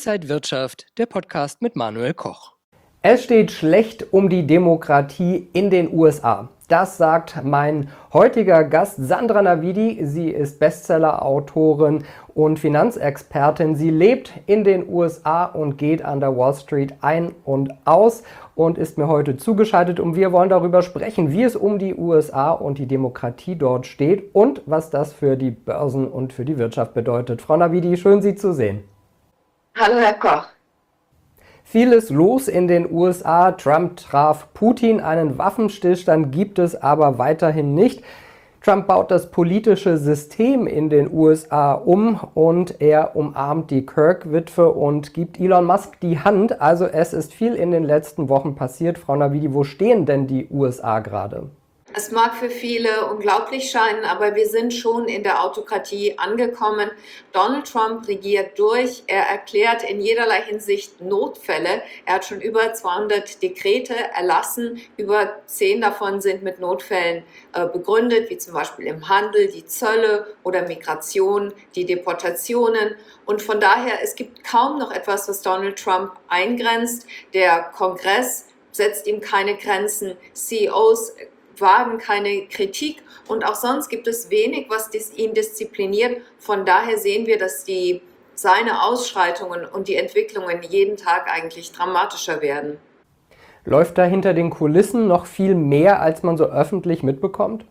Inside Wirtschaft, der Podcast mit Manuel Koch. Es steht schlecht um die Demokratie in den USA. Das sagt mein heutiger Gast Sandra Navidi. Sie ist Bestseller-Autorin und Finanzexpertin. Sie lebt in den USA und geht an der Wall Street ein und aus und ist mir heute zugeschaltet. Und wir wollen darüber sprechen, wie es um die USA und die Demokratie dort steht und was das für die Börsen und für die Wirtschaft bedeutet. Frau Navidi, schön Sie zu sehen. Hallo Herr Koch. Vieles los in den USA. Trump traf Putin. Einen Waffenstillstand gibt es aber weiterhin nicht. Trump baut das politische System in den USA um und er umarmt die Kirk-Witwe und gibt Elon Musk die Hand. Also es ist viel in den letzten Wochen passiert. Frau Navidi, wo stehen denn die USA gerade? Es mag für viele unglaublich scheinen, aber wir sind schon in der Autokratie angekommen. Donald Trump regiert durch. Er erklärt in jederlei Hinsicht Notfälle. Er hat schon über 200 Dekrete erlassen. Über 10 davon sind mit Notfällen begründet, wie zum Beispiel im Handel, die Zölle oder Migration, die Deportationen. Und von daher, es gibt kaum noch etwas, was Donald Trump eingrenzt. Der Kongress setzt ihm keine Grenzen. CEOs wagen keine Kritik und auch sonst gibt es wenig, was ihn diszipliniert. Von daher sehen wir, dass seine Ausschreitungen und die Entwicklungen jeden Tag eigentlich dramatischer werden. Läuft da hinter den Kulissen noch viel mehr, als man so öffentlich mitbekommt?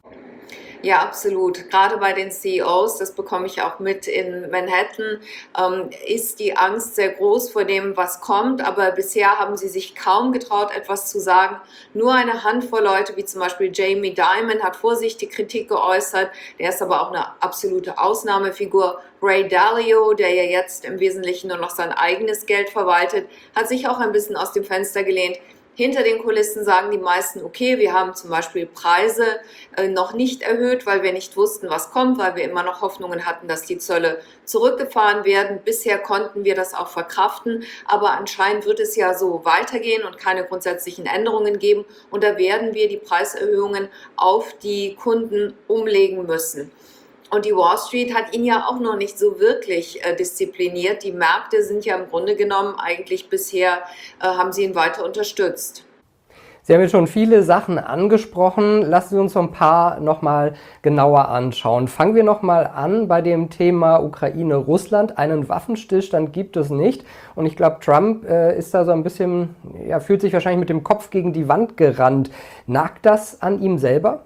Ja, absolut. Gerade bei den CEOs, das bekomme ich auch mit in Manhattan, ist die Angst sehr groß vor dem, was kommt. Aber bisher haben sie sich kaum getraut, etwas zu sagen. Nur eine Handvoll Leute, wie zum Beispiel Jamie Dimon, hat vorsichtig Kritik geäußert. Der ist aber auch eine absolute Ausnahmefigur. Ray Dalio, der ja jetzt im Wesentlichen nur noch sein eigenes Geld verwaltet, hat sich auch ein bisschen aus dem Fenster gelehnt. Hinter den Kulissen sagen die meisten, okay, wir haben zum Beispiel Preise noch nicht erhöht, weil wir nicht wussten, was kommt, weil wir immer noch Hoffnungen hatten, dass die Zölle zurückgefahren werden. Bisher konnten wir das auch verkraften, aber anscheinend wird es ja so weitergehen und keine grundsätzlichen Änderungen geben. Und da werden wir die Preiserhöhungen auf die Kunden umlegen müssen. Und die Wall Street hat ihn ja auch noch nicht so wirklich diszipliniert. Die Märkte sind ja im Grunde genommen eigentlich bisher, haben sie ihn weiter unterstützt. Sie haben jetzt schon viele Sachen angesprochen. Lassen Sie uns so ein paar nochmal genauer anschauen. Fangen wir nochmal an bei dem Thema Ukraine-Russland. Einen Waffenstillstand gibt es nicht. Und ich glaube, Trump ist da so ein bisschen, fühlt sich wahrscheinlich mit dem Kopf gegen die Wand gerannt. Nagt das an ihm selber?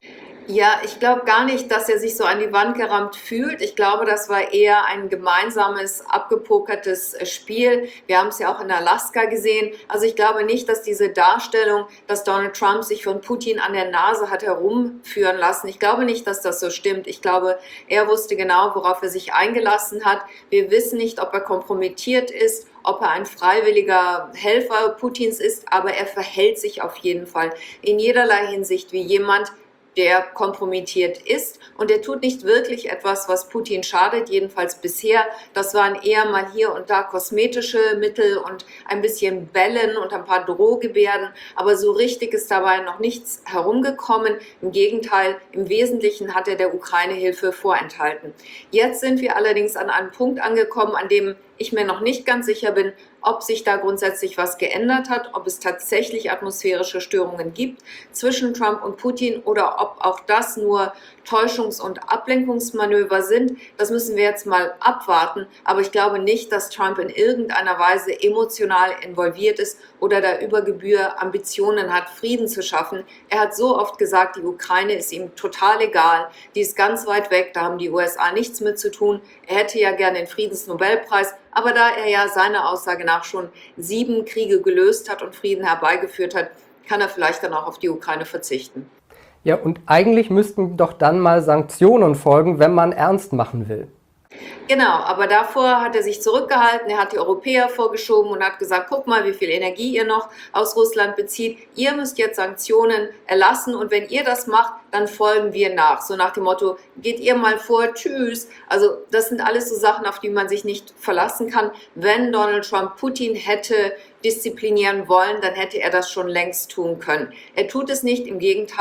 Ja, ich glaube gar nicht, dass er sich so an die Wand gerammt fühlt. Ich glaube, das war eher ein gemeinsames, abgepokertes Spiel. Wir haben es ja auch in Alaska gesehen. Also ich glaube nicht, dass diese Darstellung, dass Donald Trump sich von Putin an der Nase hat herumführen lassen, ich glaube nicht, dass das so stimmt. Ich glaube, er wusste genau, worauf er sich eingelassen hat. Wir wissen nicht, ob er kompromittiert ist, ob er ein freiwilliger Helfer Putins ist, aber er verhält sich auf jeden Fall in jederlei Hinsicht wie jemand, der kompromittiert ist und er tut nicht wirklich etwas, was Putin schadet, jedenfalls bisher. Das waren eher mal hier und da kosmetische Mittel und ein bisschen Bellen und ein paar Drohgebärden, aber so richtig ist dabei noch nichts herumgekommen. Im Gegenteil, im Wesentlichen hat er der Ukraine Hilfe vorenthalten. Jetzt sind wir allerdings an einem Punkt angekommen, an dem ich mir noch nicht ganz sicher bin, ob sich da grundsätzlich was geändert hat, ob es tatsächlich atmosphärische Störungen gibt zwischen Trump und Putin oder ob auch das nur Täuschungs- und Ablenkungsmanöver sind. Das müssen wir jetzt mal abwarten. Aber ich glaube nicht, dass Trump in irgendeiner Weise emotional involviert ist oder da über Gebühr Ambitionen hat, Frieden zu schaffen. Er hat so oft gesagt, die Ukraine ist ihm total egal. Die ist ganz weit weg, da haben die USA nichts mit zu tun. Er hätte ja gerne den Friedensnobelpreis. Aber da er ja seiner Aussage nach schon 7 Kriege gelöst hat und Frieden herbeigeführt hat, kann er vielleicht dann auch auf die Ukraine verzichten. Ja, und eigentlich müssten doch dann mal Sanktionen folgen, wenn man ernst machen will. Genau, aber davor hat er sich zurückgehalten, er hat die Europäer vorgeschoben und hat gesagt, guck mal, wie viel Energie ihr noch aus Russland bezieht. Ihr müsst jetzt Sanktionen erlassen und wenn ihr das macht, dann folgen wir nach. So nach dem Motto, geht ihr mal vor, tschüss. Also das sind alles so Sachen, auf die man sich nicht verlassen kann. Wenn Donald Trump Putin hätte disziplinieren wollen, dann hätte er das schon längst tun können. Er tut es nicht, im Gegenteil,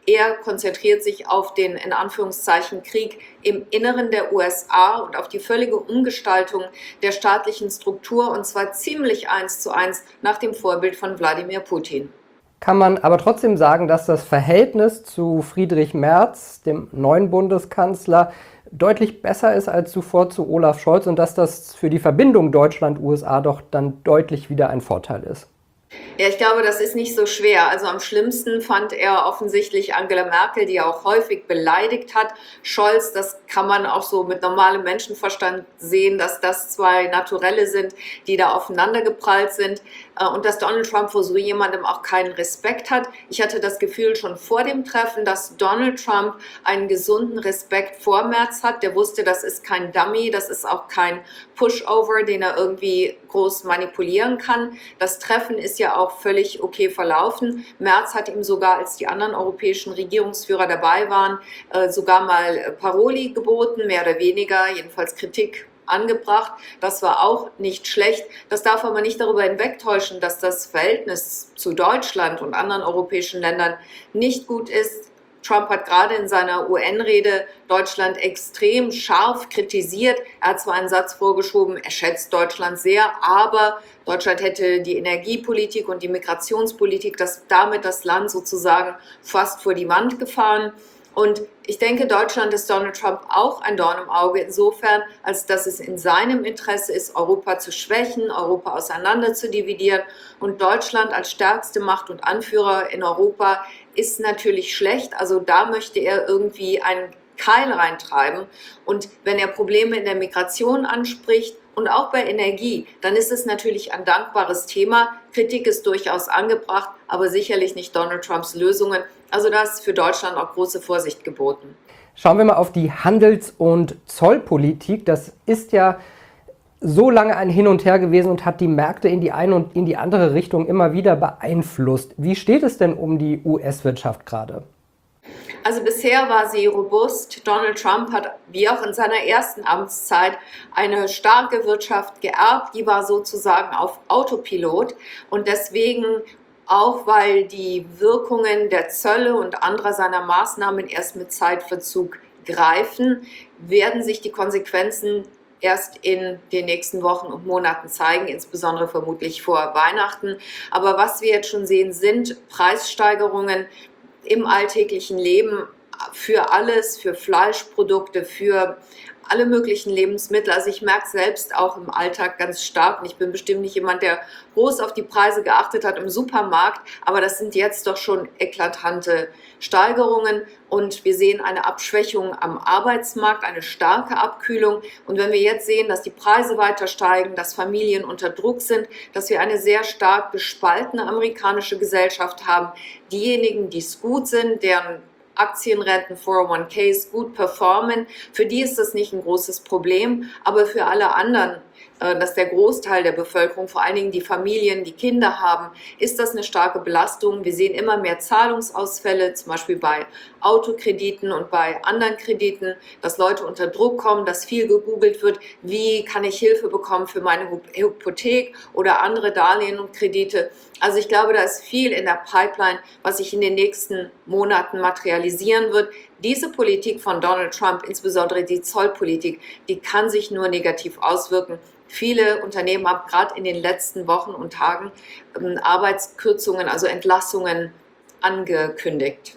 Er konzentriert sich auf den, in Anführungszeichen, Krieg im Inneren der USA und auf die völlige Umgestaltung der staatlichen Struktur, und zwar ziemlich 1:1 nach dem Vorbild von Wladimir Putin. Kann man aber trotzdem sagen, dass das Verhältnis zu Friedrich Merz, dem neuen Bundeskanzler, deutlich besser ist als zuvor zu Olaf Scholz und dass das für die Verbindung Deutschland-USA doch dann deutlich wieder ein Vorteil ist? Ja, ich glaube, das ist nicht so schwer. Also am schlimmsten fand er offensichtlich Angela Merkel, die er auch häufig beleidigt hat. Scholz, das kann man auch so mit normalem Menschenverstand sehen, dass das zwei Naturelle sind, die da aufeinander geprallt sind. Und dass Donald Trump vor so jemandem auch keinen Respekt hat. Ich hatte das Gefühl schon vor dem Treffen, dass Donald Trump einen gesunden Respekt vor Merz hat. Der wusste, das ist kein Dummy, das ist auch kein Pushover, den er irgendwie groß manipulieren kann. Das Treffen ist ja auch völlig okay verlaufen. Merz hat ihm sogar, als die anderen europäischen Regierungsführer dabei waren, sogar mal Paroli geboten, mehr oder weniger, jedenfalls Kritik angebracht. Das war auch nicht schlecht. Das darf aber nicht darüber hinwegtäuschen, dass das Verhältnis zu Deutschland und anderen europäischen Ländern nicht gut ist. Trump hat gerade in seiner UN-Rede Deutschland extrem scharf kritisiert. Er hat zwar einen Satz vorgeschoben, er schätzt Deutschland sehr, aber Deutschland hätte die Energiepolitik und die Migrationspolitik, damit das Land sozusagen fast vor die Wand gefahren. Und ich denke, Deutschland ist Donald Trump auch ein Dorn im Auge insofern, als dass es in seinem Interesse ist, Europa zu schwächen, Europa auseinander zu dividieren. Und Deutschland als stärkste Macht und Anführer in Europa ist natürlich schlecht. Also da möchte er irgendwie einen Keil reintreiben. Und wenn er Probleme in der Migration anspricht und auch bei Energie, dann ist es natürlich ein dankbares Thema. Kritik ist durchaus angebracht, aber sicherlich nicht Donald Trumps Lösungen. Also da ist für Deutschland auch große Vorsicht geboten. Schauen wir mal auf die Handels- und Zollpolitik. Das ist ja so lange ein Hin und Her gewesen und hat die Märkte in die eine und in die andere Richtung immer wieder beeinflusst. Wie steht es denn um die US-Wirtschaft gerade? Also bisher war sie robust. Donald Trump hat, wie auch in seiner ersten Amtszeit, eine starke Wirtschaft geerbt. Die war sozusagen auf Autopilot und deswegen, auch weil die Wirkungen der Zölle und anderer seiner Maßnahmen erst mit Zeitverzug greifen, werden sich die Konsequenzen erst in den nächsten Wochen und Monaten zeigen, insbesondere vermutlich vor Weihnachten. Aber was wir jetzt schon sehen, sind Preissteigerungen im alltäglichen Leben für alles, für Fleischprodukte, für alle möglichen Lebensmittel. Also ich merke selbst auch im Alltag ganz stark, und ich bin bestimmt nicht jemand, der groß auf die Preise geachtet hat im Supermarkt, aber das sind jetzt doch schon eklatante Steigerungen und wir sehen eine Abschwächung am Arbeitsmarkt, eine starke Abkühlung. Und wenn wir jetzt sehen, dass die Preise weiter steigen, dass Familien unter Druck sind, dass wir eine sehr stark gespaltene amerikanische Gesellschaft haben, diejenigen, die es gut sind, deren Aktienrenten, 401ks gut performen, für die ist das nicht ein großes Problem, aber für alle anderen, dass der Großteil der Bevölkerung, vor allen Dingen die Familien, die Kinder haben, ist das eine starke Belastung. Wir sehen immer mehr Zahlungsausfälle, zum Beispiel bei Autokrediten und bei anderen Krediten, dass Leute unter Druck kommen, dass viel gegoogelt wird, wie kann ich Hilfe bekommen für meine Hypothek oder andere Darlehen und Kredite. Also ich glaube, da ist viel in der Pipeline, was sich in den nächsten Monaten materialisieren wird. Diese Politik von Donald Trump, insbesondere die Zollpolitik, die kann sich nur negativ auswirken. Viele Unternehmen haben gerade in den letzten Wochen und Tagen Arbeitskürzungen, also Entlassungen angekündigt.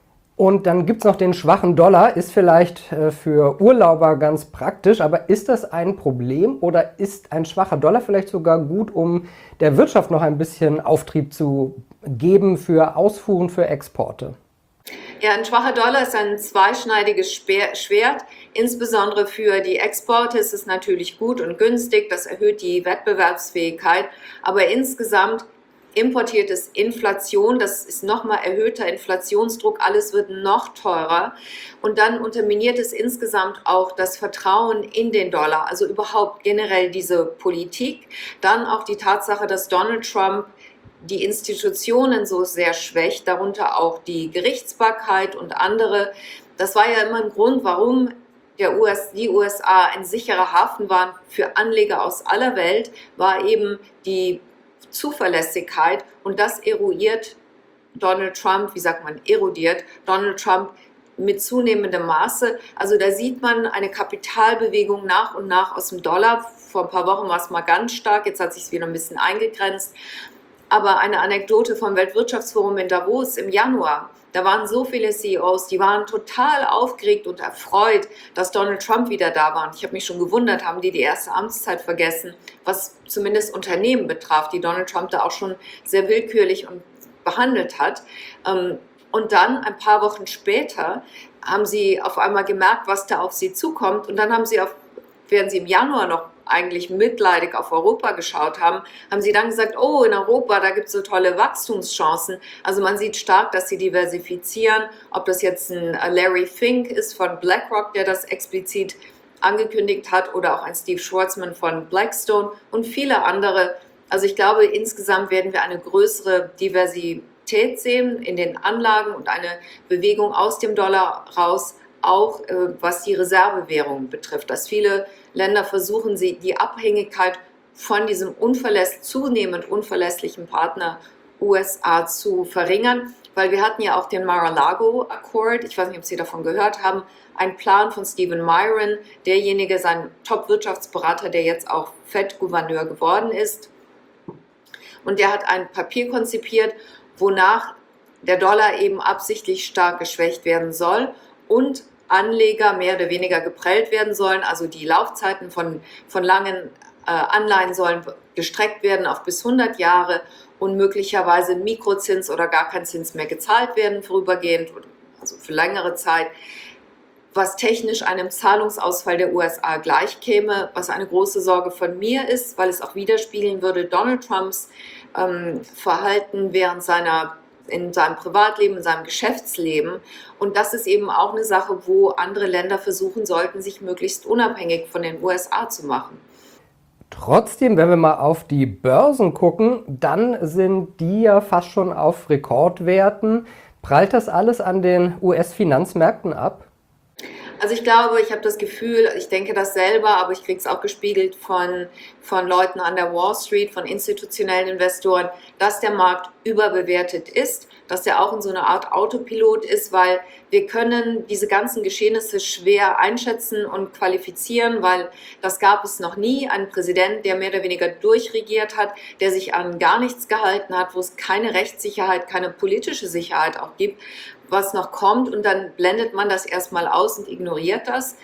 Und dann gibt es noch den schwachen Dollar, ist vielleicht für Urlauber ganz praktisch, aber ist das ein Problem oder ist ein schwacher Dollar vielleicht sogar gut, um der Wirtschaft noch ein bisschen Auftrieb zu geben für Ausfuhren, für Exporte? Ja, ein schwacher Dollar ist ein zweischneidiges Schwert. Insbesondere für die Exporte ist es natürlich gut und günstig, das erhöht die Wettbewerbsfähigkeit, aber insgesamt importiert es Inflation, das ist nochmal erhöhter Inflationsdruck, alles wird noch teurer und dann unterminiert es insgesamt auch das Vertrauen in den Dollar, also überhaupt generell diese Politik. Dann auch die Tatsache, dass Donald Trump die Institutionen so sehr schwächt, darunter auch die Gerichtsbarkeit und andere. Das war ja immer ein Grund, warum die USA ein sicherer Hafen waren für Anleger aus aller Welt, war eben die Zuverlässigkeit und das eruiert Donald Trump, wie sagt man, erodiert. Donald Trump mit zunehmendem Maße. Also da sieht man eine Kapitalbewegung nach und nach aus dem Dollar. Vor ein paar Wochen war es mal ganz stark, jetzt hat sich es wieder ein bisschen eingegrenzt. Aber eine Anekdote vom Weltwirtschaftsforum in Davos im Januar, da waren so viele CEOs, die waren total aufgeregt und erfreut, dass Donald Trump wieder da war. Und ich habe mich schon gewundert, haben die erste Amtszeit vergessen, was zumindest Unternehmen betraf, die Donald Trump da auch schon sehr willkürlich und behandelt hat. Und dann, ein paar Wochen später, haben sie auf einmal gemerkt, was da auf sie zukommt. Und dann haben sie, während sie im Januar noch eigentlich mitleidig auf Europa geschaut haben, haben sie dann gesagt, oh, in Europa, da gibt es so tolle Wachstumschancen. Also man sieht stark, dass sie diversifizieren. Ob das jetzt ein Larry Fink ist von BlackRock, der das explizit angekündigt hat, oder auch ein Steve Schwarzman von Blackstone und viele andere. Also ich glaube, insgesamt werden wir eine größere Diversität sehen in den Anlagen und eine Bewegung aus dem Dollar raus, auch was die Reservewährung betrifft, dass viele Länder versuchen, die Abhängigkeit von diesem zunehmend unverlässlichen Partner USA zu verringern, weil wir hatten ja auch den Mar-a-Lago-Accord, ich weiß nicht, ob Sie davon gehört haben, ein Plan von Stephen Myron, derjenige, sein Top-Wirtschaftsberater, der jetzt auch Fed-Gouverneur geworden ist. Und der hat ein Papier konzipiert, wonach der Dollar eben absichtlich stark geschwächt werden soll und Anleger mehr oder weniger geprellt werden sollen. Also die Laufzeiten von langen Anleihen sollen gestreckt werden auf bis 100 Jahre und möglicherweise Mikrozins oder gar kein Zins mehr gezahlt werden vorübergehend, also für längere Zeit, was technisch einem Zahlungsausfall der USA gleichkäme, was eine große Sorge von mir ist, weil es auch widerspiegeln würde Donald Trumps Verhalten in seinem Privatleben, in seinem Geschäftsleben. Und das ist eben auch eine Sache, wo andere Länder versuchen sollten, sich möglichst unabhängig von den USA zu machen. Trotzdem, wenn wir mal auf die Börsen gucken, dann sind die ja fast schon auf Rekordwerten. Prallt das alles an den US-Finanzmärkten ab? Also ich glaube, ich habe das Gefühl, ich denke das selber, aber ich kriege es auch gespiegelt von Leuten an der Wall Street, von institutionellen Investoren, dass der Markt überbewertet ist, dass der auch in so einer Art Autopilot ist, weil wir können diese ganzen Geschehnisse schwer einschätzen und qualifizieren, weil das gab es noch nie. Ein Präsident, der mehr oder weniger durchregiert hat, der sich an gar nichts gehalten hat, wo es keine Rechtssicherheit, keine politische Sicherheit auch gibt, was noch kommt, und dann blendet man das erstmal aus und ignoriert das.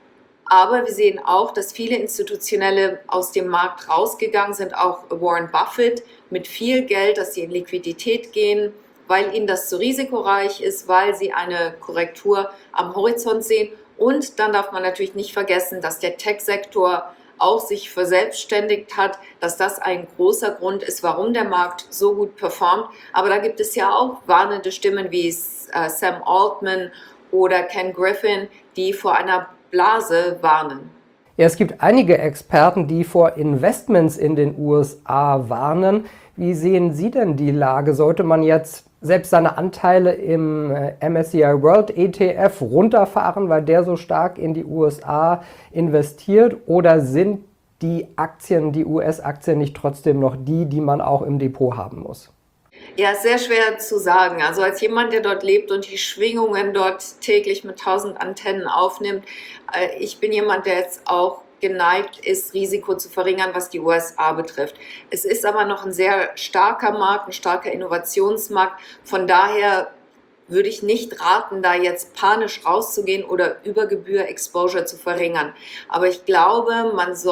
Aber wir sehen auch, dass viele Institutionelle aus dem Markt rausgegangen sind, auch Warren Buffett mit viel Geld, dass sie in Liquidität gehen, weil ihnen das zu risikoreich ist, weil sie eine Korrektur am Horizont sehen. Und dann darf man natürlich nicht vergessen, dass der Tech-Sektor auch sich verselbstständigt hat, dass das ein großer Grund ist, warum der Markt so gut performt. Aber da gibt es ja auch warnende Stimmen wie Sam Altman oder Ken Griffin, die vor einer Blase warnen. Ja, es gibt einige Experten, die vor Investments in den USA warnen. Wie sehen Sie denn die Lage? Sollte man jetzt selbst seine Anteile im MSCI World ETF runterfahren, weil der so stark in die USA investiert? Oder sind die US-Aktien nicht trotzdem noch die man auch im Depot haben muss? Ja, sehr schwer zu sagen. Also als jemand, der dort lebt und die Schwingungen dort täglich mit 1000 Antennen aufnimmt, ich bin jemand, der jetzt auch geneigt ist, Risiko zu verringern, was die USA betrifft. Es ist aber noch ein sehr starker Markt, ein starker Innovationsmarkt. Von daher würde ich nicht raten, da jetzt panisch rauszugehen oder über Gebühr Exposure zu verringern. Aber ich glaube,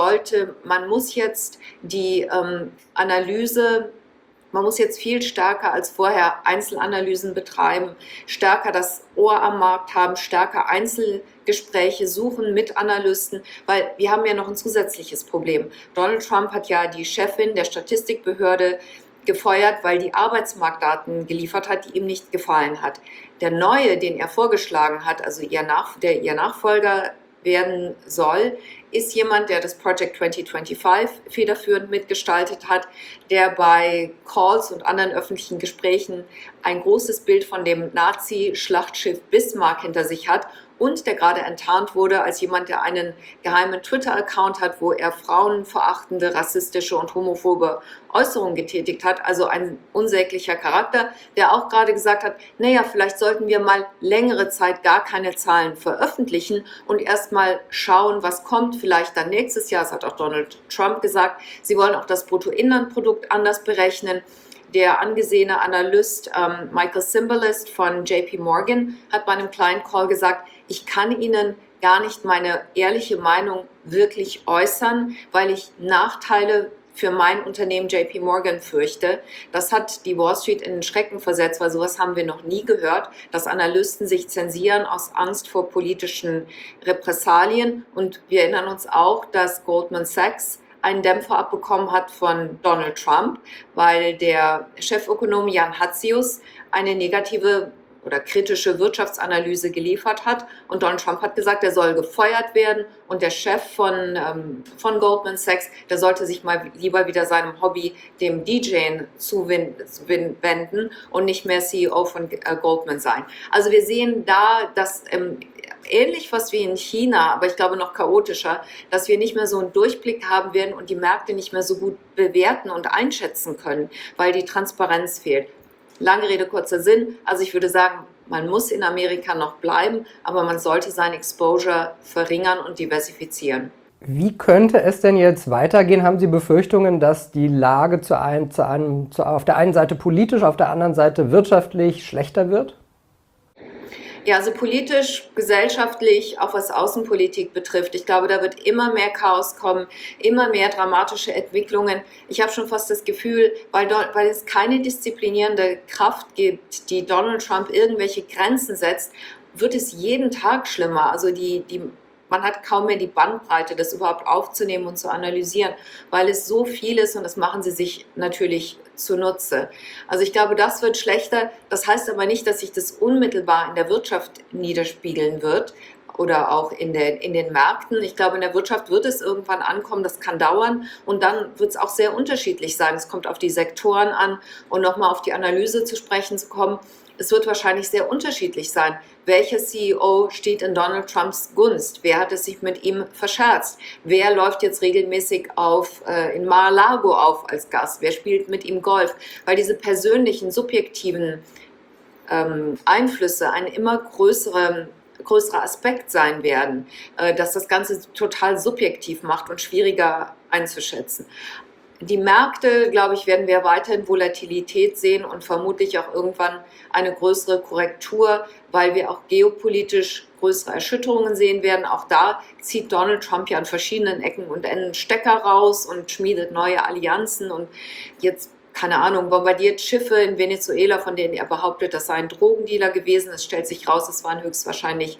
man muss jetzt die Analyse, man muss jetzt viel stärker als vorher Einzelanalysen betreiben, stärker das Ohr am Markt haben, stärker Einzelgespräche suchen mit Analysten, weil wir haben ja noch ein zusätzliches Problem. Donald Trump hat ja die Chefin der Statistikbehörde gefeuert, weil die Arbeitsmarktdaten geliefert hat, die ihm nicht gefallen hat. Der neue, den er vorgeschlagen hat, also der ihr Nachfolger werden soll, ist jemand, der das Project 2025 federführend mitgestaltet hat, der bei Calls und anderen öffentlichen Gesprächen ein großes Bild von dem Nazi-Schlachtschiff Bismarck hinter sich hat und der gerade enttarnt wurde als jemand, der einen geheimen Twitter-Account hat, wo er frauenverachtende, rassistische und homophobe Äußerungen getätigt hat. Also ein unsäglicher Charakter, der auch gerade gesagt hat, naja, vielleicht sollten wir mal längere Zeit gar keine Zahlen veröffentlichen und erstmal schauen, was kommt. Vielleicht dann nächstes Jahr, das hat auch Donald Trump gesagt, sie wollen auch das Bruttoinlandprodukt anders berechnen. Der angesehene Analyst Michael Cimbalist von JP Morgan hat bei einem kleinen Call gesagt, ich kann Ihnen gar nicht meine ehrliche Meinung wirklich äußern, weil ich Nachteile für mein Unternehmen JP Morgan fürchte. Das hat die Wall Street in den Schrecken versetzt, weil sowas haben wir noch nie gehört, dass Analysten sich zensieren aus Angst vor politischen Repressalien. Und wir erinnern uns auch, dass Goldman Sachs einen Dämpfer abbekommen hat von Donald Trump, weil der Chefökonom Jan Hatzius eine negative oder kritische Wirtschaftsanalyse geliefert hat. Und Donald Trump hat gesagt, er soll gefeuert werden. Und der Chef von Goldman Sachs, der sollte sich mal lieber wieder seinem Hobby, dem DJing, zuwenden und nicht mehr CEO von Goldman sein. Also wir sehen da, dass ähnlich fast wie in China, aber ich glaube noch chaotischer, dass wir nicht mehr so einen Durchblick haben werden und die Märkte nicht mehr so gut bewerten und einschätzen können, weil die Transparenz fehlt. Lange Rede, kurzer Sinn. Also ich würde sagen, man muss in Amerika noch bleiben, aber man sollte sein Exposure verringern und diversifizieren. Wie könnte es denn jetzt weitergehen? Haben Sie Befürchtungen, dass die Lage auf der einen Seite politisch, auf der anderen Seite wirtschaftlich schlechter wird? Ja, also politisch, gesellschaftlich, auch was Außenpolitik betrifft. Ich glaube, da wird immer mehr Chaos kommen, immer mehr dramatische Entwicklungen. Ich habe schon fast das Gefühl, weil es keine disziplinierende Kraft gibt, die Donald Trump irgendwelche Grenzen setzt, wird es jeden Tag schlimmer. Also man hat kaum mehr die Bandbreite, das überhaupt aufzunehmen und zu analysieren, weil es so viel ist und das machen sie sich natürlich zunutze. Also ich glaube, das wird schlechter. Das heißt aber nicht, dass sich das unmittelbar in der Wirtschaft niederspiegeln wird oder auch in den Märkten. Ich glaube, in der Wirtschaft wird es irgendwann ankommen, das kann dauern und dann wird es auch sehr unterschiedlich sein. Es kommt auf die Sektoren an und nochmal auf die Analyse zu sprechen zu kommen. Es wird wahrscheinlich sehr unterschiedlich sein. Welcher CEO steht in Donald Trumps Gunst? Wer hat es sich mit ihm verscherzt? Wer läuft jetzt regelmäßig in Mar-a-Lago auf als Gast? Wer spielt mit ihm Golf? Weil diese persönlichen, subjektiven Einflüsse ein immer größerer Aspekt sein werden, dass das Ganze total subjektiv macht und schwieriger einzuschätzen. Die Märkte, glaube ich, werden wir weiterhin Volatilität sehen und vermutlich auch irgendwann eine größere Korrektur, weil wir auch geopolitisch größere Erschütterungen sehen werden. Auch da zieht Donald Trump ja an verschiedenen Ecken und Enden Stecker raus und schmiedet neue Allianzen und jetzt, keine Ahnung, bombardiert Schiffe in Venezuela, von denen er behauptet, das sei ein Drogendealer gewesen. Es stellt sich raus, es waren höchstwahrscheinlich,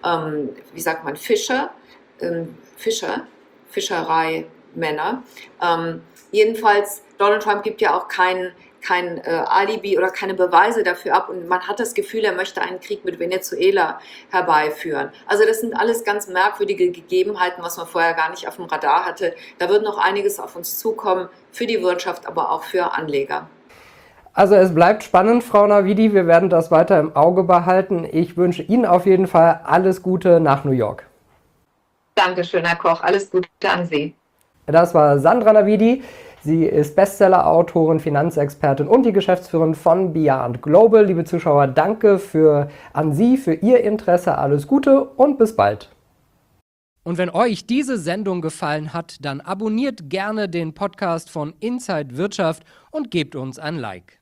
Fischereimänner. Jedenfalls, Donald Trump gibt ja auch kein Alibi oder keine Beweise dafür ab und man hat das Gefühl, er möchte einen Krieg mit Venezuela herbeiführen. Also das sind alles ganz merkwürdige Gegebenheiten, was man vorher gar nicht auf dem Radar hatte. Da wird noch einiges auf uns zukommen, für die Wirtschaft, aber auch für Anleger. Also es bleibt spannend, Frau Navidi, wir werden das weiter im Auge behalten. Ich wünsche Ihnen auf jeden Fall alles Gute nach New York. Dankeschön, Herr Koch, alles Gute an Sie. Das war Sandra Navidi. Sie ist Bestseller-Autorin, Finanzexpertin und die Geschäftsführerin von Beyond Global. Liebe Zuschauer, danke an Sie für Ihr Interesse. Alles Gute und bis bald. Und wenn euch diese Sendung gefallen hat, dann abonniert gerne den Podcast von Inside Wirtschaft und gebt uns ein Like.